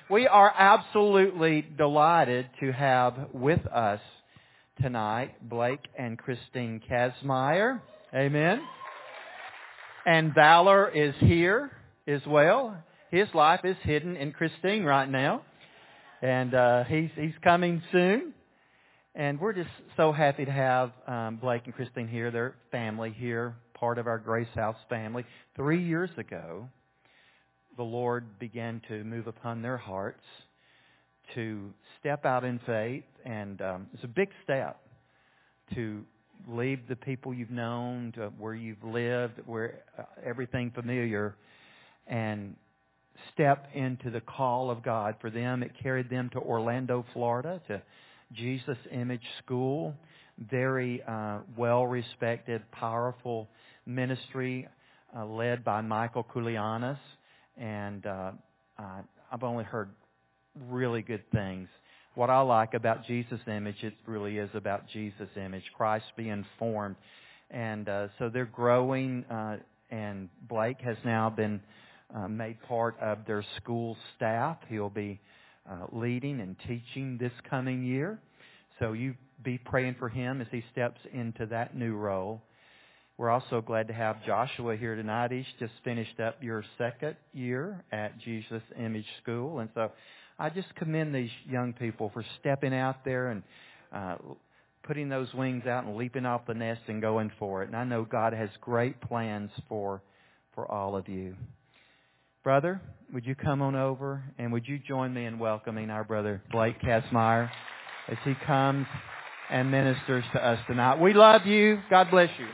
We are absolutely delighted to have with us tonight Blake and Christine Kazmaier. Amen. And Valor is here as well. His life is hidden in Christine right now. And he's coming soon. And we're just so happy to have Blake and Christine here, their family here, part of our Grace House family. 3 years ago, the Lord began to move upon their hearts to step out in faith. And it's a big step to leave the people you've known, to where you've lived, where everything familiar, and step into the call of God. For them, it carried them to Orlando, Florida, to Jesus Image School. Very well-respected, powerful ministry led by Michael Koulianos. And I've only heard really good things. What I like about Jesus Image, it really is about Jesus Image, Christ being formed. And so they're growing, and Blake has now been made part of their school staff. He'll be leading and teaching this coming year. So you be praying for him as he steps into that new role. We're also glad to have Joshua here tonight. He's just finished up your second year at Jesus Image School. And so I just commend these young people for stepping out there and putting those wings out and leaping off the nest and going for it. And I know God has great plans for all of you. Brother, would you come on over and would you join me in welcoming our brother Blake Kazmaier as he comes and ministers to us tonight. We love you. God bless you.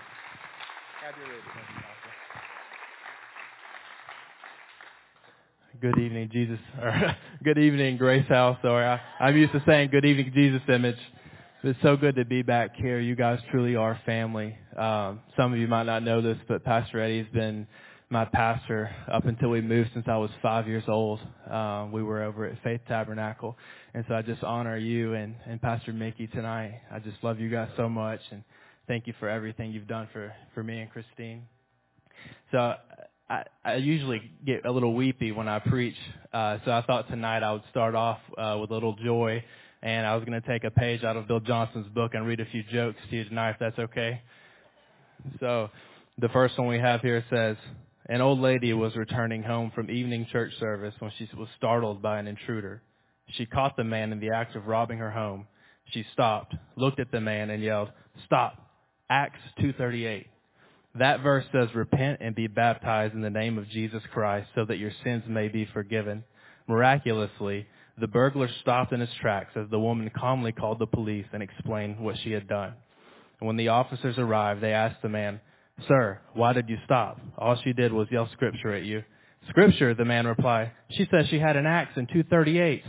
Good evening, Jesus. Or good evening, Grace House. Or I'm used to saying good evening, Jesus Image. It's so good to be back here. You guys truly are family. Some of you might not know this, but Pastor Eddie's been my pastor up until we moved since I was 5 years old. We were over at Faith Tabernacle. And so I just honor you and Pastor Mickey tonight. I just love you guys so much. And thank you for everything you've done for me and Christine. So I usually get a little weepy when I preach. So I thought tonight I would start off with a little joy. And I was going to take a page out of Bill Johnson's book and read a few jokes to you tonight, if that's okay. So the first one we have here says, an old lady was returning home from evening church service when she was startled by an intruder. She caught the man in the act of robbing her home. She stopped, looked at the man, and yelled, "Stop! Acts 2:38. That verse says, repent and be baptized in the name of Jesus Christ so that your sins may be forgiven. Miraculously, the burglar stopped in his tracks as the woman calmly called the police and explained what she had done. And when the officers arrived, they asked the man, "Sir, why did you stop?" All she did was yell scripture at you. "Scripture," the man replied. "She said she had an axe and 238s.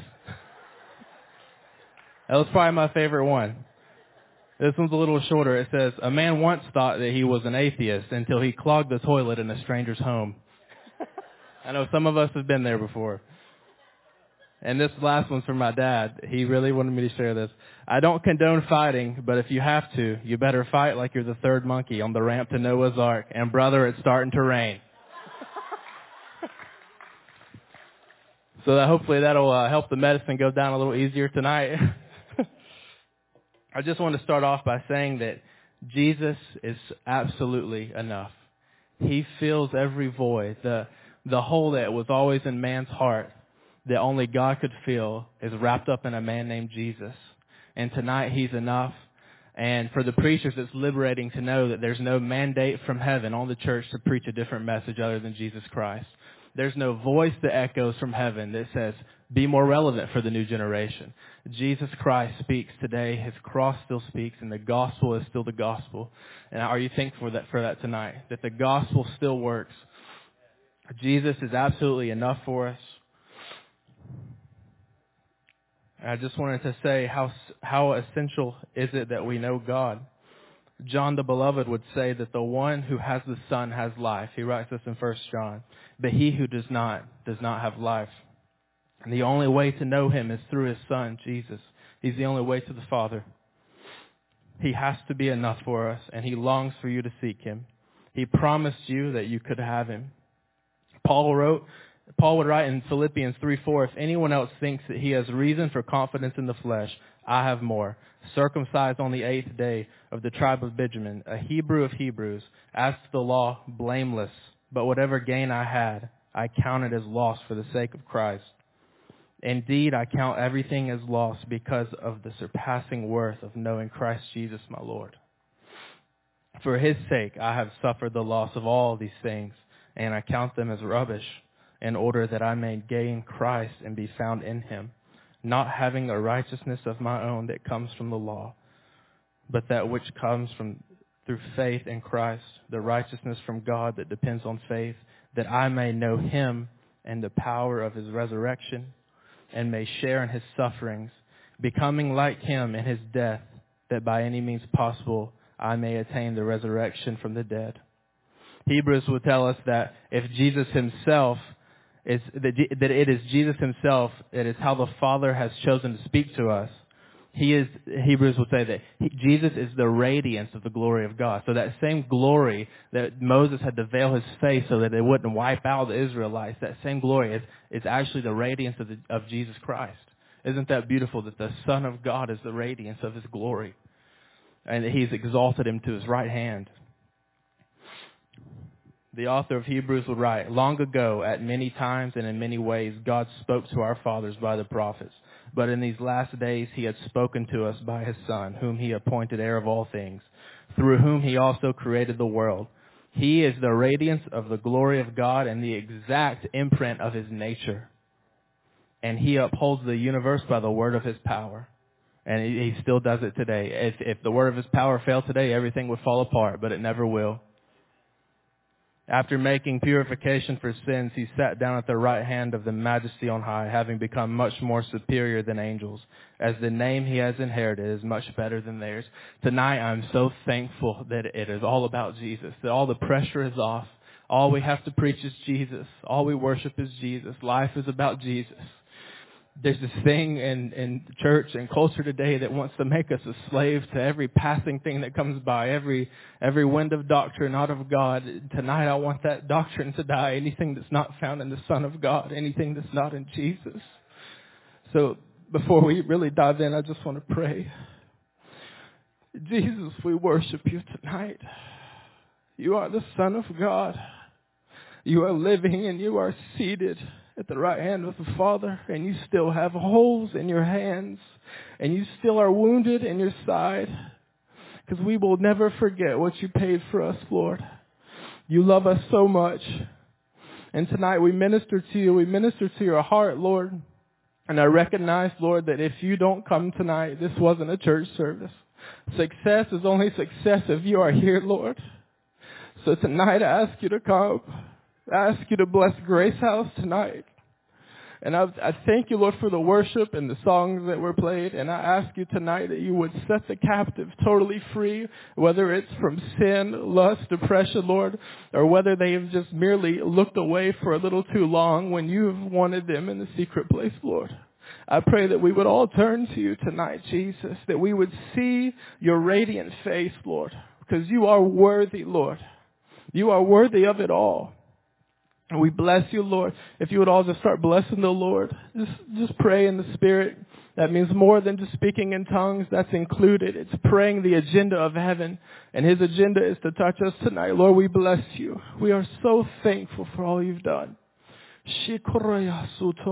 That was probably my favorite one. This one's a little shorter. It says, a man once thought that he was an atheist until he clogged the toilet in a stranger's home. I know some of us have been there before. And this last one's from my dad. He really wanted me to share this. I don't condone fighting, but if you have to, you better fight like you're the third monkey on the ramp to Noah's Ark. And brother, it's starting to rain. So that hopefully that'll help the medicine go down a little easier tonight. I just want to start off by saying that Jesus is absolutely enough. He fills every void. The hole that was always in man's heart that only God could fill is wrapped up in a man named Jesus. And tonight he's enough. And for the preachers, it's liberating to know that there's no mandate from heaven on the church to preach a different message other than Jesus Christ. There's no voice that echoes from heaven that says, be more relevant for the new generation. Jesus Christ speaks today. His cross still speaks, and the gospel is still the gospel. And are you thankful for that tonight? That the gospel still works. Jesus is absolutely enough for us. And I just wanted to say how essential is it that we know God. John the Beloved would say that the one who has the Son has life. He writes this in 1 John. But he who does not have life. And the only way to know him is through his Son, Jesus. He's the only way to the Father. He has to be enough for us, and he longs for you to seek him. He promised you that you could have him. Paul wrote Paul would write in Philippians 3:4, if anyone else thinks that he has reason for confidence in the flesh, I have more. Circumcised on the 8th day, of the tribe of Benjamin, a Hebrew of Hebrews, as to the law, blameless. But whatever gain I had, I counted as loss for the sake of Christ. Indeed, I count everything as loss because of the surpassing worth of knowing Christ Jesus my Lord. For his sake I have suffered the loss of all these things, and I count them as rubbish, in order that I may gain Christ and be found in him, not having a righteousness of my own that comes from the law, but that which comes through faith in Christ, the righteousness from God that depends on faith, that I may know him and the power of his resurrection, and may share in his sufferings, becoming like him in his death, that by any means possible I may attain the resurrection from the dead. Hebrews will tell us that if Jesus himself that it is Jesus himself, it is how the Father has chosen to speak to us. Hebrews will say that Jesus is the radiance of the glory of God. So that same glory that Moses had to veil his face so that they wouldn't wipe out the Israelites, that same glory is actually the radiance of Jesus Christ. Isn't that beautiful that the Son of God is the radiance of his glory, and that he's exalted him to his right hand? The author of Hebrews would write, long ago, at many times and in many ways, God spoke to our fathers by the prophets. But in these last days, he had spoken to us by his Son, whom he appointed heir of all things, through whom he also created the world. He is the radiance of the glory of God and the exact imprint of his nature. And he upholds the universe by the word of his power. And he still does it today. If the word of his power failed today, everything would fall apart, but it never will. After making purification for sins, he sat down at the right hand of the Majesty on high, having become much more superior than angels, as the name he has inherited is much better than theirs. Tonight, I'm so thankful that it is all about Jesus, that all the pressure is off. All we have to preach is Jesus. All we worship is Jesus. Life is about Jesus. There's this thing in church and culture today that wants to make us a slave to every passing thing that comes by, every wind of doctrine not of God. Tonight I want that doctrine to die. Anything that's not found in the Son of God, anything that's not in Jesus. So before we really dive in, I just want to pray. Jesus, we worship you tonight. You are the Son of God. You are living and you are seated at the right hand of the Father, and you still have holes in your hands, and you still are wounded in your side, because we will never forget what you paid for us, Lord. You love us so much, and tonight we minister to you, we minister to your heart, Lord, and I recognize, Lord, that if you don't come tonight, this wasn't a church service. Success is only success if you are here, Lord. So tonight I ask you to come. I ask you to bless Grace House tonight. And I thank you, Lord, for the worship and the songs that were played. And I ask you tonight that you would set the captive totally free, whether it's from sin, lust, depression, Lord, or whether they have just merely looked away for a little too long when you have wanted them in the secret place, Lord. I pray that we would all turn to you tonight, Jesus, that we would see your radiant face, Lord, because you are worthy, Lord. You are worthy of it all. And we bless you, Lord. If you would all just start blessing the Lord, just pray in the Spirit. That means more than just speaking in tongues. That's included. It's praying the agenda of heaven. And his agenda is to touch us tonight. Lord, we bless you. We are so thankful for all you've done. I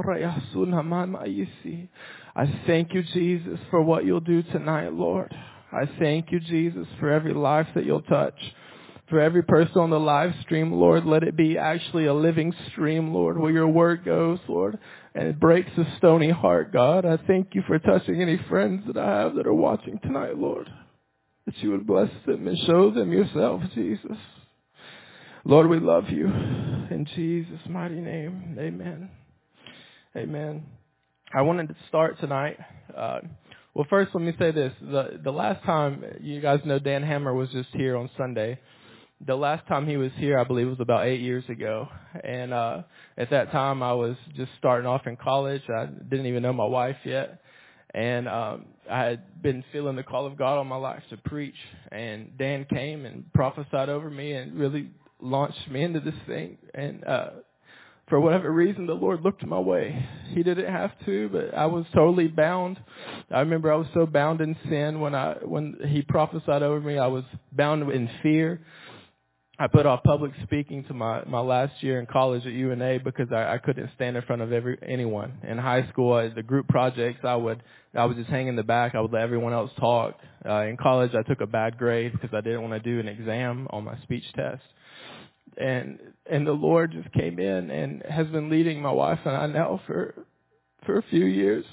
thank you, Jesus, for what you'll do tonight, Lord. I thank you, Jesus, for every life that you'll touch. For every person on the live stream, Lord, let it be actually a living stream, Lord, where your word goes, Lord, and it breaks a stony heart, God. I thank you for touching any friends that I have that are watching tonight, Lord, that you would bless them and show them yourself, Jesus. Lord, we love you. In Jesus' mighty name, amen. Amen. I wanted to start tonight. Well, first, let me say this. The last time, you guys know Dan Hammer was just here on Sunday. The last time he was here, I believe, was about 8 years ago. And at that time, I was just starting off in college. I didn't even know my wife yet. And I had been feeling the call of God on my life to preach. And Dan came and prophesied over me and really launched me into this thing. And for whatever reason, the Lord looked my way. He didn't have to, but I was totally bound. I remember I was so bound in sin when He prophesied over me. I was bound in fear. I put off public speaking to my last year in college at UNA because I couldn't stand in front of anyone. In high school, the group projects, I would just hang in the back. I would let everyone else talk. In college, I took a bad grade because I didn't want to do an exam on my speech test. And the Lord just came in and has been leading my wife and I now for a few years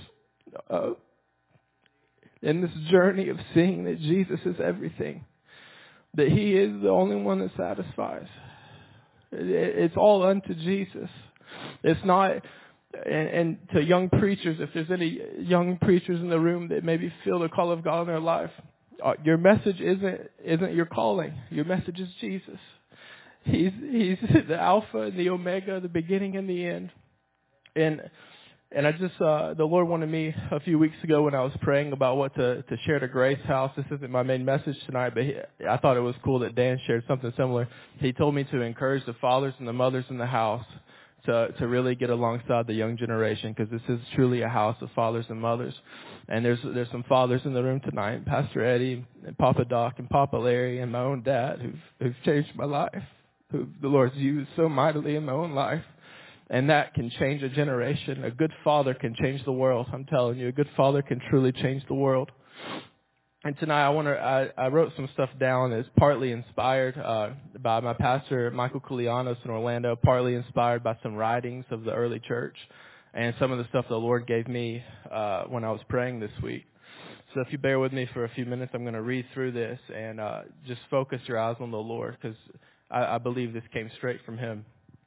in this journey of seeing that Jesus is everything, that He is the only one that satisfies. It's all unto Jesus. It's not, and to young preachers, if there's any young preachers in the room that maybe feel the call of God in their life, your message isn't your calling. Your message is Jesus. He's the Alpha and the Omega, the beginning and the end. And I just, the Lord wanted me a few weeks ago when I was praying about what to share to Grace House. This isn't my main message tonight, but I thought it was cool that Dan shared something similar. He told me to encourage the fathers and the mothers in the house to really get alongside the young generation, because this is truly a house of fathers and mothers. And there's some fathers in the room tonight, Pastor Eddie and Papa Doc and Papa Larry and my own dad who've changed my life, who the Lord's used so mightily in my own life. And that can change a generation. A good father can change the world. I'm telling you, a good father can truly change the world. And tonight I wrote some stuff down that's partly inspired by my pastor, Michael Koulianos in Orlando, partly inspired by some writings of the early church and some of the stuff the Lord gave me when I was praying this week. So if you bear with me for a few minutes, I'm going to read through this and just focus your eyes on the Lord, because I believe this came straight from Him.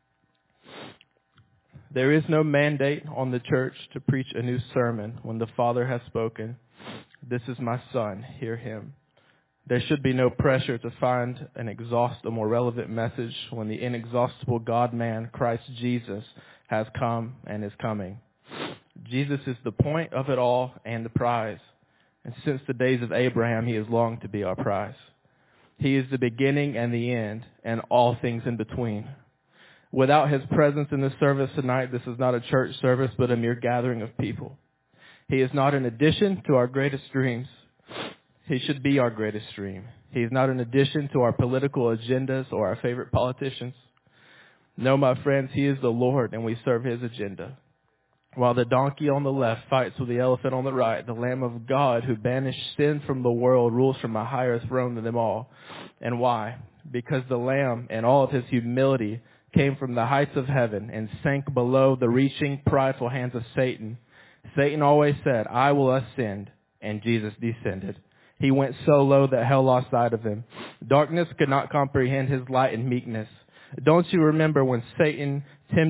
There is no mandate on the church to preach a new sermon when the Father has spoken. This is my Son, hear Him. There should be no pressure to find and exhaust a more relevant message when the inexhaustible God-man, Christ Jesus, has come and is coming. Jesus is the point of it all and the prize. And since the days of Abraham, He has longed to be our prize. He is the beginning and the end and all things in between. Without His presence in this service tonight, this is not a church service, but a mere gathering of people. He is not an addition to our greatest dreams. He should be our greatest dream. He is not an addition to our political agendas or our favorite politicians. No, my friends, He is the Lord, and we serve His agenda. While the donkey on the left fights with the elephant on the right, the Lamb of God who banished sin from the world rules from a higher throne than them all. And why? Because the Lamb, in all of His humility, came from the heights of heaven and sank below the reaching, prideful hands of Satan. Satan always said, I will ascend, and Jesus descended. He went so low that hell lost sight of Him. Darkness could not comprehend His light and meekness. Don't you remember when Satan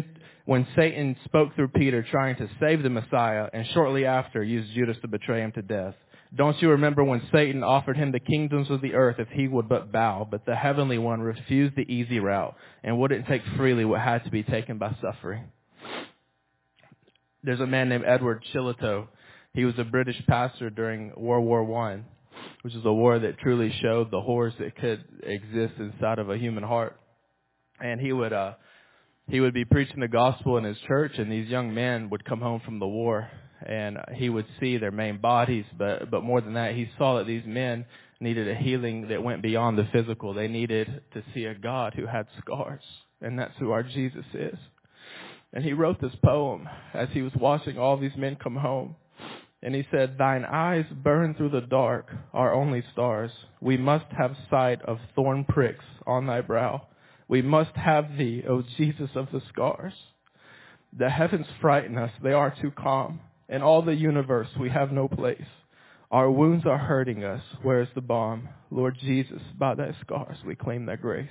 spoke through Peter trying to save the Messiah and shortly after used Judas to betray Him to death? Don't you remember when Satan offered Him the kingdoms of the earth if he would but bow, but the heavenly one refused the easy route and wouldn't take freely what had to be taken by suffering? There's a man named Edward Shillito. He was a British pastor during World War I, which is a war that truly showed the horrors that could exist inside of a human heart. And he would be preaching the gospel in his church, and these young men would come home from the war, and he would see their maimed bodies, but more than that, he saw that these men needed a healing that went beyond the physical. They needed to see a God who had scars, and that's who our Jesus is. And he wrote this poem as he was watching all these men come home, and he said, Thine eyes burn through the dark, our only stars. We must have sight of thorn pricks on thy brow. We must have thee, O Jesus of the scars. The heavens frighten us, they are too calm. In all the universe we have no place. Our wounds are hurting us, where is the balm? Lord Jesus, by thy scars we claim thy grace.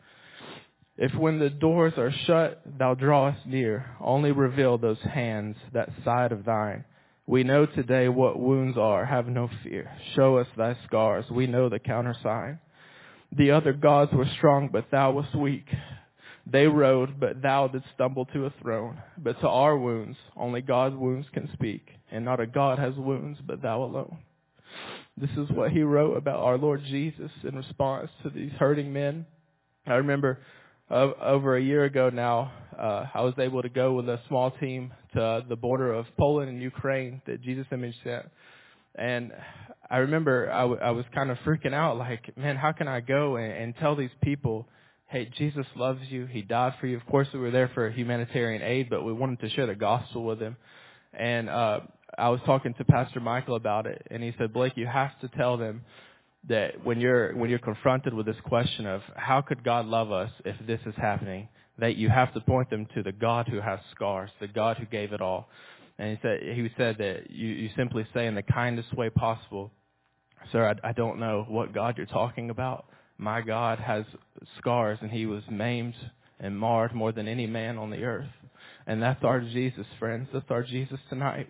If when the doors are shut, thou draw us near, only reveal those hands, that side of thine. We know today what wounds are, have no fear. Show us thy scars, we know the countersign. The other gods were strong, but thou wast weak. They rode, but thou didst stumble to a throne. But to our wounds, only God's wounds can speak. And not a God has wounds, but thou alone. This is what he wrote about our Lord Jesus in response to these hurting men. I remember Over a year ago now, I was able to go with a small team to the border of Poland and Ukraine that Jesus Image sent. And I remember I was kind of freaking out, like, man, how can I go and tell these people, hey, Jesus loves you. He died for you. Of course, we were there for humanitarian aid, but we wanted to share the gospel with them. And I was talking to Pastor Michael about it, and he said, Blake, you have to tell them that when you're confronted with this question of how could God love us if this is happening, that you have to point them to the God who has scars, the God who gave it all. And he said that you simply say in the kindest way possible, sir, I don't know what God you're talking about. My God has scars, and he was maimed and marred more than any man on the earth. And that's our Jesus, friends. That's our Jesus tonight.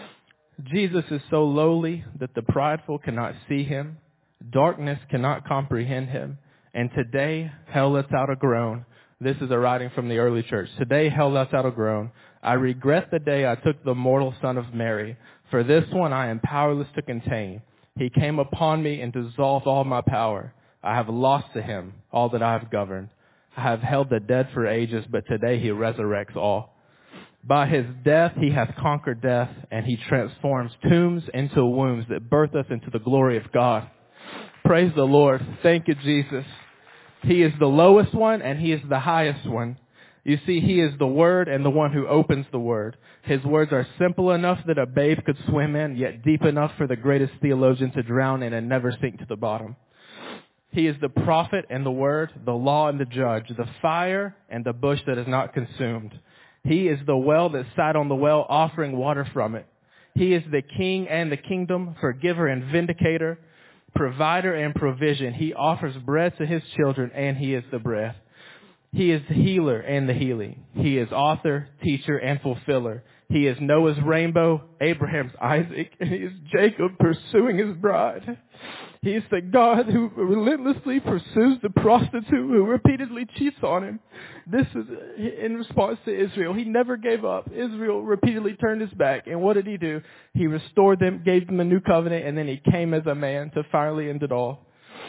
Jesus is so lowly that the prideful cannot see him. Darkness cannot comprehend him. And today, hell lets out a groan. This is a writing from the early church. Today, hell lets out a groan. I regret the day I took the mortal son of Mary. For this one I am powerless to contain. He came upon me and dissolved all my power. I have lost to him all that I have governed. I have held the dead for ages, but today he resurrects all. By his death, he has conquered death, and he transforms tombs into wombs that birth us into the glory of God. Praise the Lord. Thank you, Jesus. He is the lowest one, and he is the highest one. You see, he is the Word and the one who opens the Word. His words are simple enough that a babe could swim in, yet deep enough for the greatest theologian to drown in and never sink to the bottom. He is the prophet and the Word, the law and the judge, the fire and the bush that is not consumed. He is the well that sat on the well, offering water from it. He is the king and the kingdom, forgiver and vindicator, provider and provision. He offers bread to his children, and he is the bread. He is the healer and the healing. He is author, teacher, and fulfiller. He is Noah's rainbow, Abraham's Isaac, and he is Jacob pursuing his bride. He is the God who relentlessly pursues the prostitute who repeatedly cheats on him. This is in response to Israel. He never gave up. Israel repeatedly turned his back. And what did he do? He restored them, gave them a new covenant, and then he came as a man to finally end it all.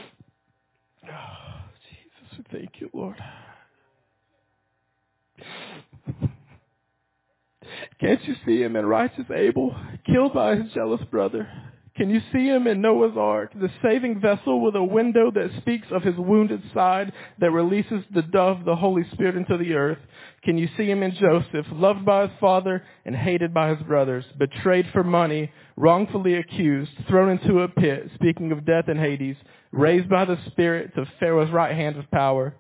Oh, Jesus, we thank you, Lord. Can't you see him in righteous Abel, killed by his jealous brother? Can you see him in Noah's Ark, the saving vessel with a window that speaks of his wounded side, that releases the dove, the Holy Spirit, into the earth? Can you see him in Joseph, loved by his father and hated by his brothers, betrayed for money, wrongfully accused, thrown into a pit, speaking of death and Hades, raised by the Spirit to Pharaoh's right hand of power,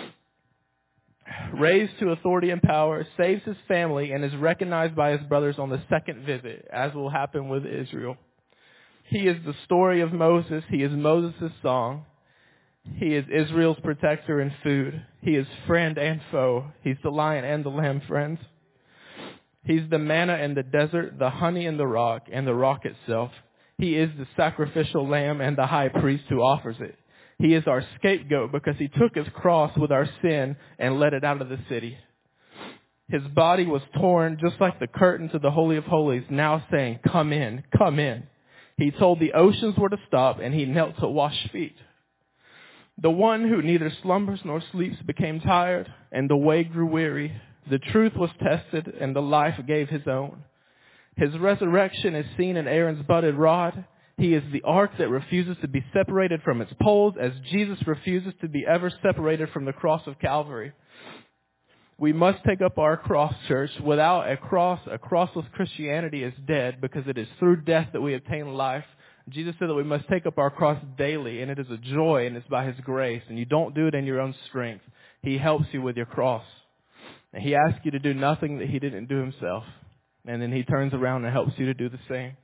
raised to authority and power, saves his family, and is recognized by his brothers on the second visit, as will happen with Israel. He is the story of Moses. He is Moses' song. He is Israel's protector and food. He is friend and foe. He's the lion and the lamb, friends. He's the manna in the desert, the honey in the rock, and the rock itself. He is the sacrificial lamb and the high priest who offers it. He is our scapegoat because he took his cross with our sin and let it out of the city. His body was torn just like the curtain to the Holy of Holies, now saying, come in, come in. He told the oceans where to stop, and he knelt to wash feet. The one who neither slumbers nor sleeps became tired, and the way grew weary. The truth was tested, and the life gave his own. His resurrection is seen in Aaron's budded rod. He is the ark that refuses to be separated from its poles, as Jesus refuses to be ever separated from the cross of Calvary. We must take up our cross, church. Without a crossless Christianity is dead, because it is through death that we obtain life. Jesus said that we must take up our cross daily, and it is a joy, and it's by his grace. And you don't do it in your own strength. He helps you with your cross. And he asks you to do nothing that he didn't do himself. And then he turns around and helps you to do the same.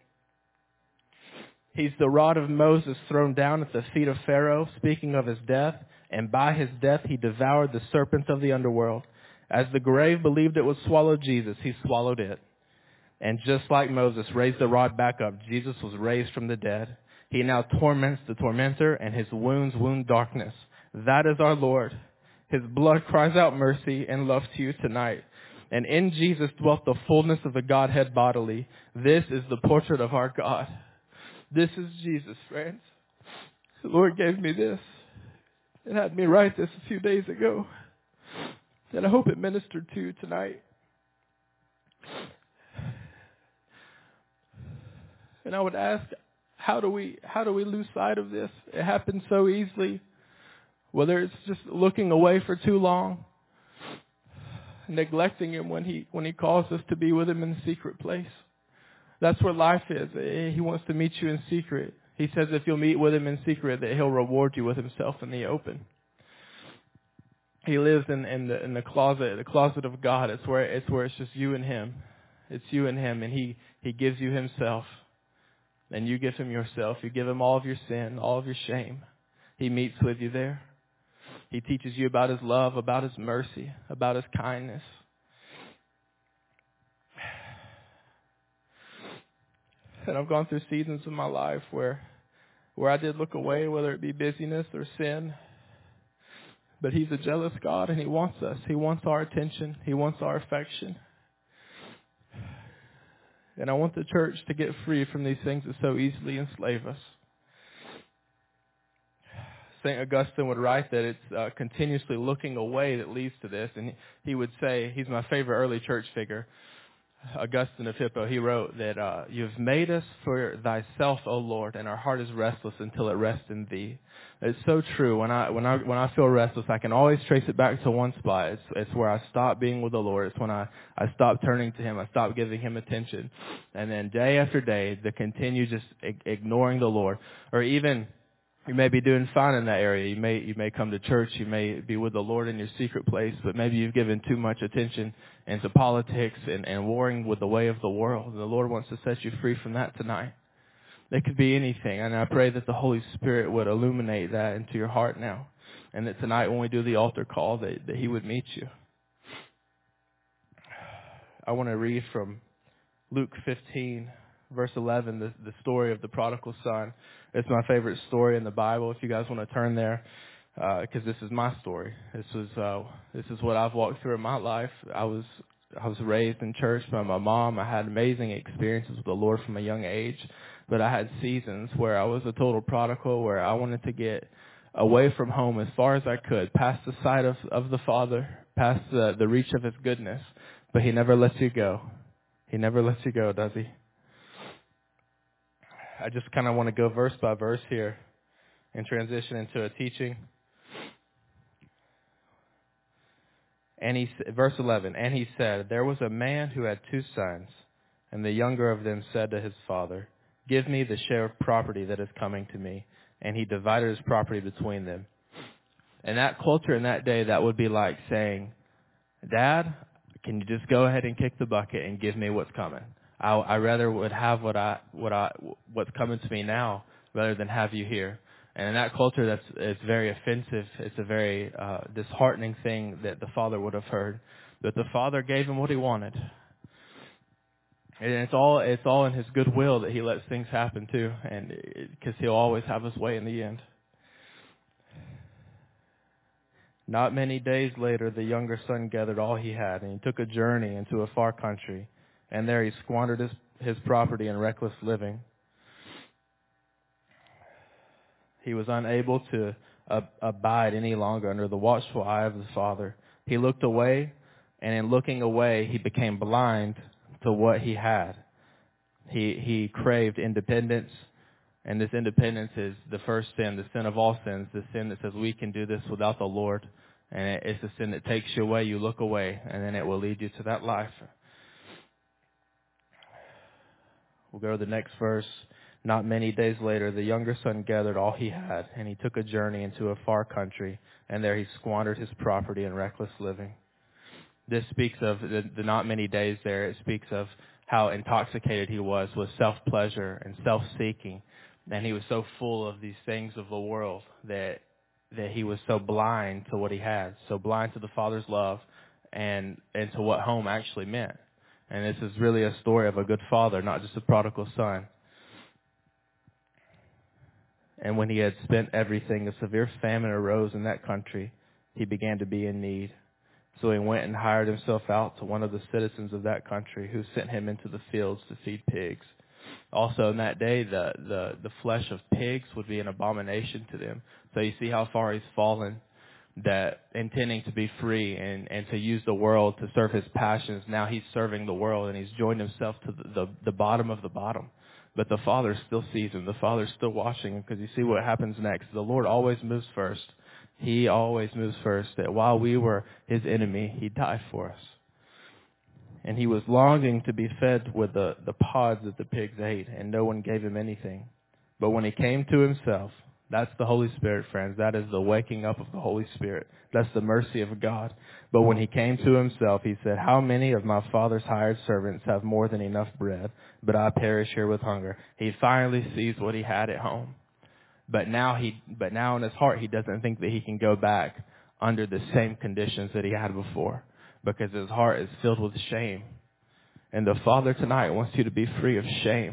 He's the rod of Moses thrown down at the feet of Pharaoh, speaking of his death. And by his death he devoured the serpents of the underworld. As the grave believed it would swallow Jesus, he swallowed it. And just like Moses raised the rod back up, Jesus was raised from the dead. He now torments the tormentor, and his wounds wound darkness. That is our Lord. His blood cries out mercy and love to you tonight. And in Jesus dwelt the fullness of the Godhead bodily. This is the portrait of our God. This is Jesus, friends. The Lord gave me this. It had me write this a few days ago. And I hope it ministered to you tonight. And I would ask, how do we lose sight of this? It happens so easily. Whether it's just looking away for too long, neglecting Him when He calls us to be with Him in the secret place. That's where life is. He wants to meet you in secret. He says if you'll meet with Him in secret, that He'll reward you with Himself in the open. He lives in the closet of God. It's where it's just you and Him. It's you and Him, and He gives you Himself, and you give Him yourself. You give Him all of your sin, all of your shame. He meets with you there. He teaches you about His love, about His mercy, about His kindness. And I've gone through seasons of my life where I did look away, whether it be busyness or sin. But He's a jealous God, and He wants us. He wants our attention. He wants our affection. And I want the church to get free from these things that so easily enslave us. St. Augustine would write that it's continuously looking away that leads to this. And he would say, he's my favorite early church figure, Augustine of Hippo. He wrote that you've made us for thyself, O Lord, and our heart is restless until it rests in thee. It's so true. When I feel restless, I can always trace it back to one spot. It's where I stop being with the Lord. It's when I stop turning to Him. I stop giving Him attention. And then day after day, the continue just ignoring the Lord. Or even you may be doing fine in that area. You may come to church. You may be with the Lord in your secret place, but maybe you've given too much attention into politics and warring with the way of the world. The Lord wants to set you free from that tonight. It could be anything, and I pray that the Holy Spirit would illuminate that into your heart now, and that tonight when we do the altar call, that He would meet you. I want to read from Luke 15, verse 11, the story of the prodigal son. It's my favorite story in the Bible. If you guys want to turn there, because this is my story. This is what I've walked through in my life. I was raised in church by my mom. I had amazing experiences with the Lord from a young age, but I had seasons where I was a total prodigal, where I wanted to get away from home as far as I could, past the sight of the Father, past the reach of His goodness. But He never lets you go. He never lets you go, does He? I just kind of want to go verse by verse here and transition into a teaching. And verse 11, and he said, there was a man who had 2 sons, and the younger of them said to his father, give me the share of property that is coming to me. And he divided his property between them. In that culture, in that day, that would be like saying, Dad, can you just go ahead and kick the bucket and give me what's coming? I rather would have what's coming to me now rather than have you here. And in that culture, it's very offensive. It's a very disheartening thing that the father would have heard. But the father gave him what he wanted, and it's all in His goodwill that He lets things happen too, and because He'll always have His way in the end. Not many days later, the younger son gathered all he had, and he took a journey into a far country, and there he squandered his property in reckless living. He was unable to abide any longer under the watchful eye of his father. He looked away, and in looking away, he became blind to what he had. He craved independence, and this independence is the first sin, the sin of all sins, the sin that says we can do this without the Lord. And it's a sin that takes you away. You look away, and then it will lead you to that life. We'll go to the next verse. Not many days later, the younger son gathered all he had, and he took a journey into a far country, and there he squandered his property in reckless living. This speaks of the not many days there. It speaks of how intoxicated he was with self-pleasure and self-seeking. And he was so full of these things of the world that he was so blind to what he had, so blind to the Father's love and to what home actually meant. And this is really a story of a good father, not just a prodigal son. And when he had spent everything, a severe famine arose in that country. He began to be in need. So he went and hired himself out to one of the citizens of that country, who sent him into the fields to feed pigs. Also in that day, the flesh of pigs would be an abomination to them. So you see how far he's fallen. that intending to be free and to use the world to serve his passions, now he's serving the world and he's joined himself to the bottom of the bottom. But the Father still sees him. The Father's still watching him, because you see what happens next. The Lord always moves first. He always moves first. That while we were his enemy, he died for us. And he was longing to be fed with the pods that the pigs ate, and no one gave him anything. But when he came to himself, that's the Holy Spirit, friends. That is the waking up of the Holy Spirit. That's the mercy of God. But when he came to himself, he said, how many of my father's hired servants have more than enough bread, but I perish here with hunger? He finally sees what he had at home. But now in his heart, he doesn't think that he can go back under the same conditions that he had before, because his heart is filled with shame. And the Father tonight wants you to be free of shame.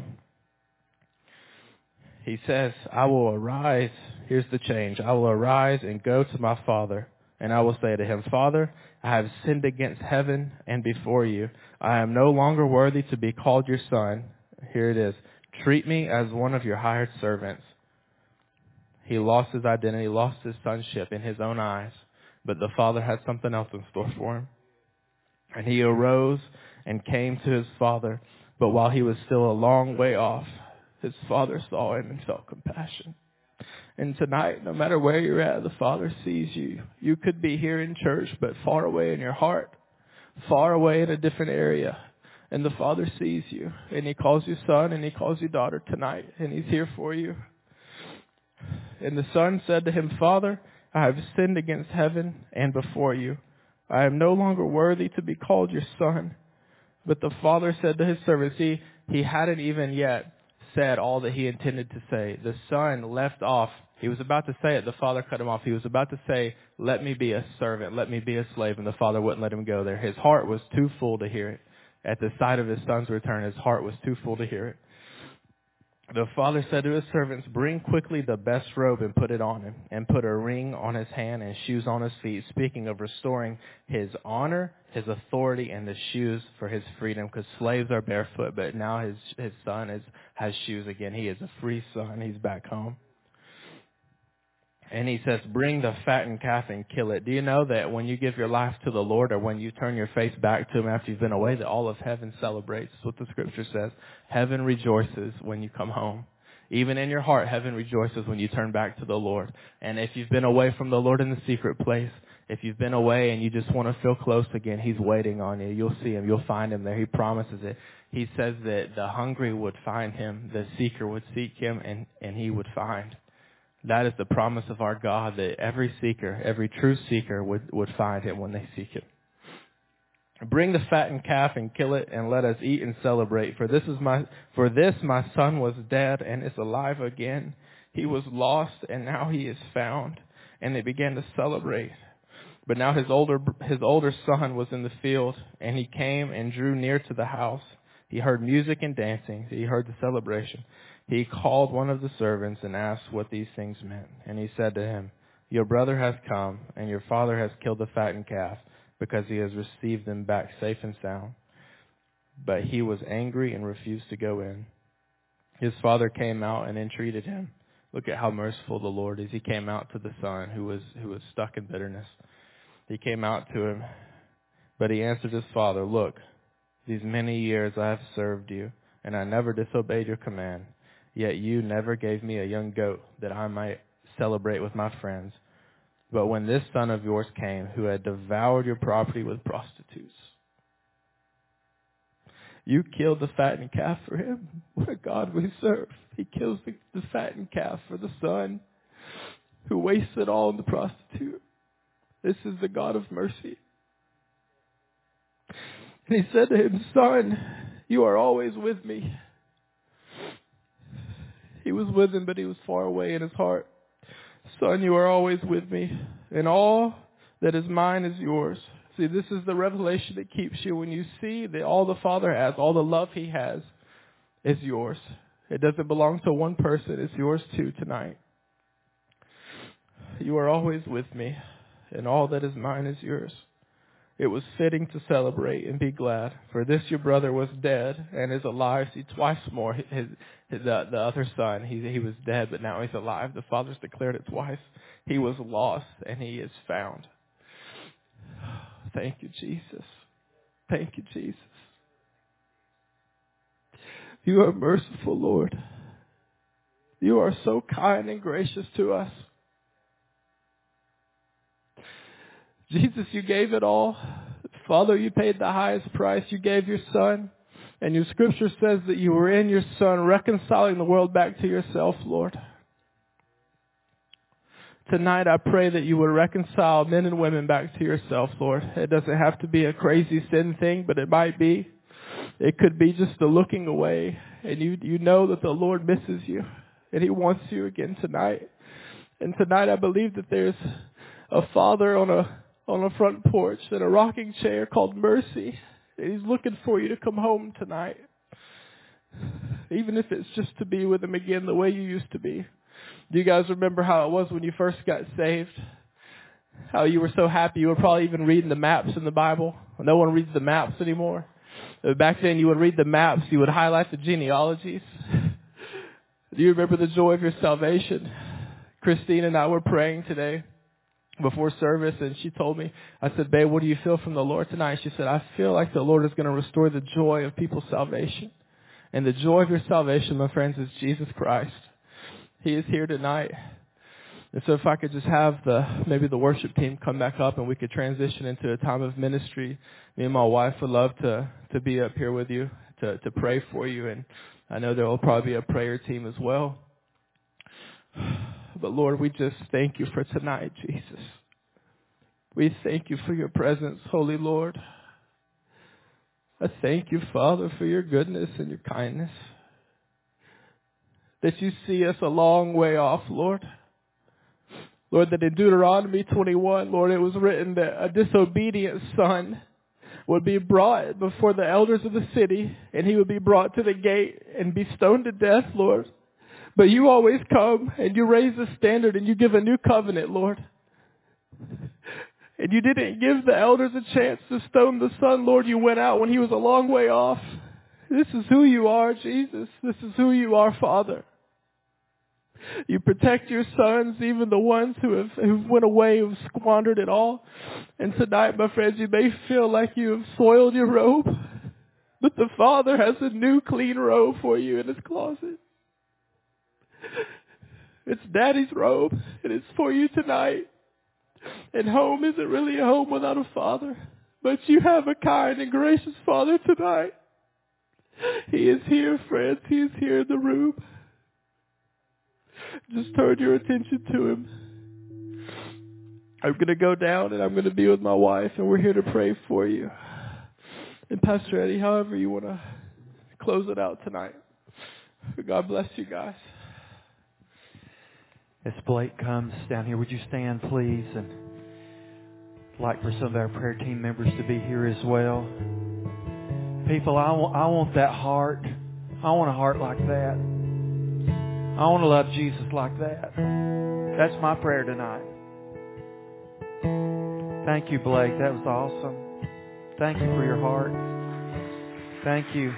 He says, I will arise. Here's the change. I will arise and go to my father, and I will say to him, Father, I have sinned against heaven and before you. I am no longer worthy to be called your son. Here it is. Treat me as one of your hired servants. He lost his identity, lost his sonship in his own eyes, but the Father had something else in store for him. And he arose and came to his father, but while he was still a long way off, his father saw him and felt compassion. And tonight, no matter where you're at, the Father sees you. You could be here in church, but far away in your heart, far away in a different area. And the Father sees you, and he calls you son, and he calls you daughter tonight, and he's here for you. And the son said to him, Father, I have sinned against heaven and before you. I am no longer worthy to be called your son. But the father said to his servants, he hadn't even yet said all that he intended to say. The son left off. He was about to say it. The father cut him off. He was about to say, let me be a servant. Let me be a slave. And the father wouldn't let him go there. His heart was too full to hear it. At the sight of his son's return, his heart was too full to hear it. The father said to his servants, bring quickly the best robe and put it on him, and put a ring on his hand and shoes on his feet, speaking of restoring his honor, his authority, and the shoes for his freedom, because slaves are barefoot, but now his son has shoes again. He is a free son. He's back home. And he says, bring the fattened calf and kill it. Do you know that when you give your life to the Lord, or when you turn your face back to him after you've been away, that all of heaven celebrates? That's what the scripture says. Heaven rejoices when you come home. Even in your heart, heaven rejoices when you turn back to the Lord. And if you've been away from the Lord in the secret place, if you've been away and you just want to feel close again, he's waiting on you. You'll see him. You'll find him there. He promises it. He says that the hungry would find him, the seeker would seek him, and he would find. That is the promise of our God, that every seeker, every true seeker would find him when they seek him. Bring the fattened calf and kill it, and let us eat and celebrate. For this my son was dead and is alive again. He was lost and now he is found. And they began to celebrate. But now his older son was in the field, and he came and drew near to the house. He heard music and dancing. He heard the celebration. He called one of the servants and asked what these things meant. And he said to him, your brother has come, and your father has killed the fattened calf, because he has received them back safe and sound. But he was angry and refused to go in. His father came out and entreated him. Look at how merciful the Lord is. He came out to the son who was stuck in bitterness. He came out to him, but he answered his father, look, these many years I have served you, and I never disobeyed your command. Yet you never gave me a young goat that I might celebrate with my friends. But when this son of yours came, who had devoured your property with prostitutes, you killed the fattened calf for him. What a God we serve. He kills the fattened calf for the son who wastes it all on the prostitute. This is the God of mercy. And he said to him, son, you are always with me. He was with him, but he was far away in his heart. Son, you are always with me, and all that is mine is yours. See, this is the revelation that keeps you. When you see that all the Father has, all the love he has, is yours. It doesn't belong to one person. It's yours too tonight. You are always with me, and all that is mine is yours. it was fitting to celebrate and be glad. For this your brother was dead and is alive. See, twice more. The other son, he was dead, but now he's alive. The father's declared it twice. He was lost and he is found. Thank you, Jesus. Thank you, Jesus. You are merciful, Lord. You are so kind and gracious to us. Jesus, you gave it all. Father, you paid the highest price. You gave your son. And your scripture says that you were in your son reconciling the world back to yourself, Lord. Tonight I pray that you would reconcile men and women back to yourself, Lord. It doesn't have to be a crazy sin thing, but it might be. It could be just the looking away. And you know that the Lord misses you. And he wants you again tonight. And tonight I believe that there's a father on a front porch in a rocking chair called Mercy. And he's looking for you to come home tonight. Even if it's just to be with him again the way you used to be. Do you guys remember how it was when you first got saved? How you were so happy you were probably even reading the maps in the Bible. No one reads the maps anymore. Back then you would read the maps. You would highlight the genealogies. Do you remember the joy of your salvation? Christine and I were praying today before service, and she told me, I said, babe, what do you feel from the Lord tonight? She said, I feel like the Lord is going to restore the joy of people's salvation. And the joy of your salvation, my friends, is Jesus Christ. He is here tonight. And so if I could just have maybe the worship team come back up and we could transition into a time of ministry. Me and my wife would love to be up here with you, to pray for you. And I know there will probably be a prayer team as well. But Lord, we just thank you for tonight, Jesus. We thank you for your presence, Holy Lord. I thank you, Father, for your goodness and your kindness. That you see us a long way off, Lord. Lord, that in Deuteronomy 21, Lord, it was written that a disobedient son would be brought before the elders of the city, and he would be brought to the gate and be stoned to death, Lord. But you always come and you raise the standard and you give a new covenant, Lord. And you didn't give the elders a chance to stone the son, Lord. You went out when he was a long way off. This is who you are, Jesus. This is who you are, Father. You protect your sons, even the ones who went away, who have squandered it all. And tonight, my friends, you may feel like you have soiled your robe, but the Father has a new clean robe for you in his closet. It's Daddy's robe, and it's for you tonight. And home isn't really a home without a father, but you have a kind and gracious Father tonight. He is here, friends. He is here in the room. Just turn your attention to him. I'm going to go down and I'm going to be with my wife, and we're here to pray for you. And Pastor Eddie, however you want to close it out tonight. God bless you guys. As Blake comes down here, would you stand, please? And I'd like for some of our prayer team members to be here as well. People, I want that heart. I want a heart like that. I want to love Jesus like that. That's my prayer tonight. Thank you, Blake. That was awesome. Thank you for your heart. Thank you.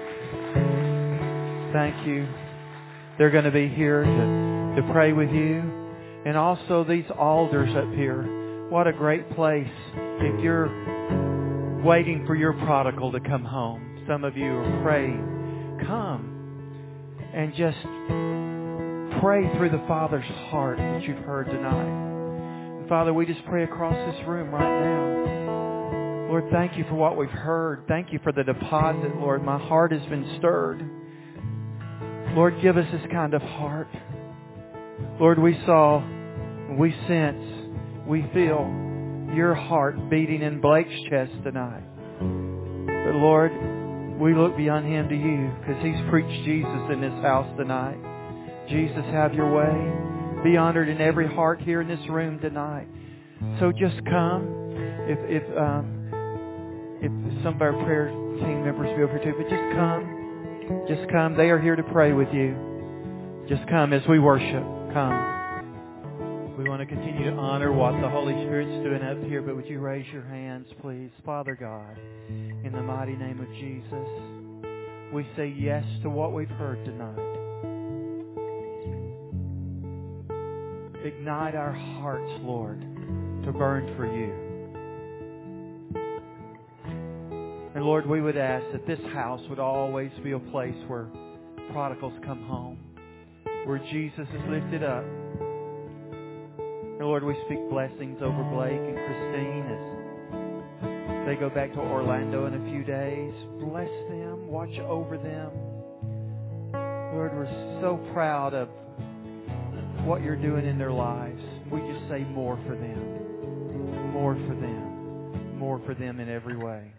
Thank you. They're going to be here to pray with you. And also these alders up here. What a great place if you're waiting for your prodigal to come home. Some of you are praying. Come and just pray through the Father's heart that you've heard tonight. And Father, we just pray across this room right now. Lord, thank you for what we've heard. Thank you for the deposit, Lord. My heart has been stirred. Lord, give us this kind of heart. Lord, we saw, we sense, we feel your heart beating in Blake's chest tonight. But Lord, we look beyond him to you because he's preached Jesus in this house tonight. Jesus, have your way. Be honored in every heart here in this room tonight. So just come. If some of our prayer team members will be over too, but just come. Just come. They are here to pray with you. Just come as we worship. Come. We want to continue to honor what the Holy Spirit's doing up here, but would you raise your hands, please? Father God, in the mighty name of Jesus, we say yes to what we've heard tonight. Ignite our hearts, Lord, to burn for you. And Lord, we would ask that this house would always be a place where prodigals come home, where Jesus is lifted up. And Lord, we speak blessings over Blake and Christine as they go back to Orlando in a few days. Bless them, watch over them. Lord, we're so proud of what you're doing in their lives. We just say more for them, more for them, more for them in every way.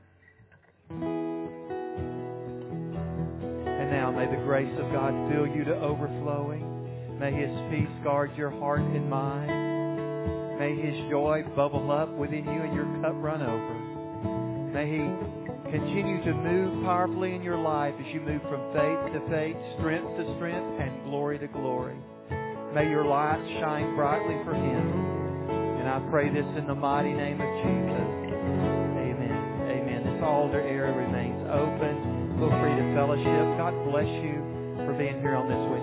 And now may the grace of God fill you to overflowing. May His peace guard your heart and mind. May His joy bubble up within you and your cup run over. May He continue to move powerfully in your life as you move from faith to faith, strength to strength, and glory to glory. May your light shine brightly for Him. And I pray this in the mighty name of Jesus. Amen. Amen. This altar area remains open. Feel free to fellowship. God bless you for being here on this Wednesday.